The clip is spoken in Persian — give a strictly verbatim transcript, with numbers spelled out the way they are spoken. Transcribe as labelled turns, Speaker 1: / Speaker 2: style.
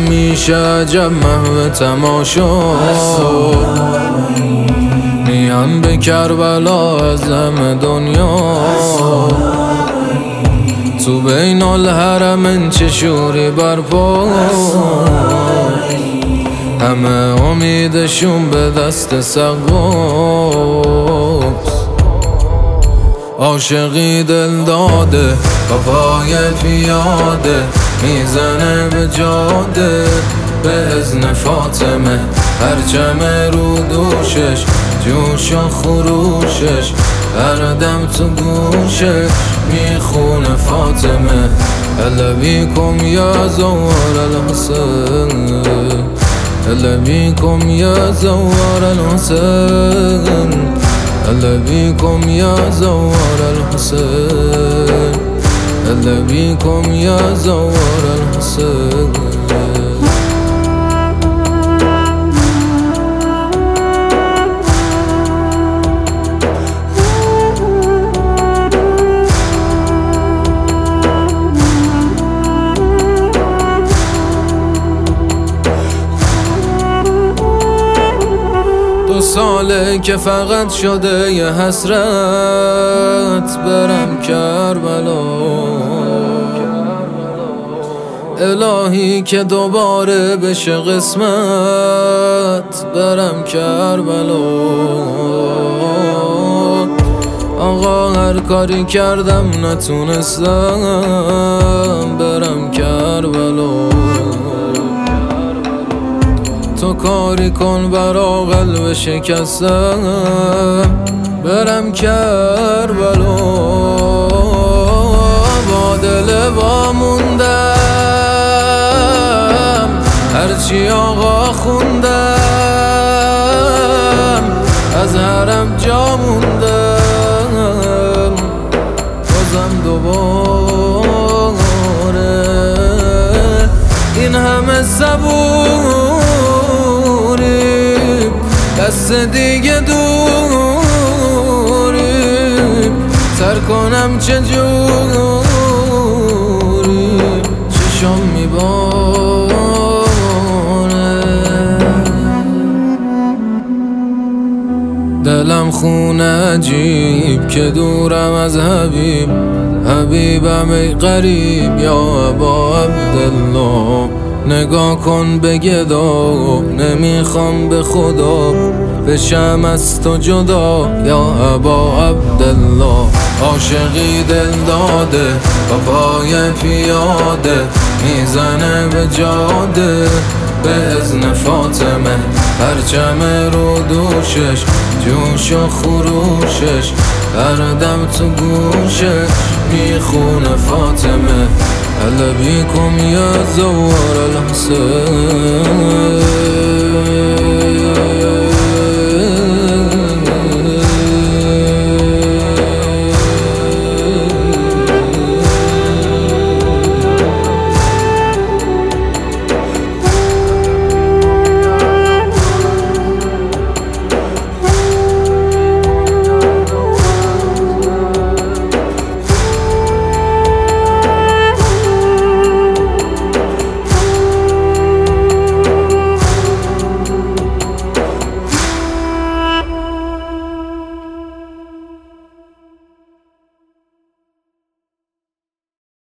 Speaker 1: میشه عجب محو تماشا. میان به کربلا از همه دنیا، تو بین الحرمین چه شوری برپا. همه امیدشون به دست سقاست، عاشقی دل داده با پای پیاده میزنه به جاده. به اذن فاطمه پرچم رو دوشش، جوش و خروشش هر دم تو گوشش میخونه فاطمه. هلا بیکم یا زوار الحسین، هلا بیکم یا زوار الحسین، هلا بیکم یا زوار الحسین، هلا بیکم یا زوار الحسین. دو ساله که فقط شده یه حسرت برم کربلا. الهی که دوباره بشه قسمت برم کربلا. آقا هر کاری کردم نتونستم برم کربلا. تو کاری کن برا قلب شکستم برم کربلا. با دل واموندم هرچی آقا خوندم، از حرم جا موندم بازم دوباره. این همه صبوری دست دیگه دوری، سر کنم چجوری چشم میباره. دلم خونه عجیب که دورم از حبیب، حبیبم ای غریب یا ابا عبدالله. نگاه کن به گدا نمیخوام به خدا بشم از تو جدا یا ابا عبدالله. عاشقی دل داده با پای پیاده میزنه به جاده. به اذن فاطمه پرچم رو دوشش، جوش و خروشش هر دم تو گوشش میخونه فاطمه. هلا بیکم یا زوار الحسین.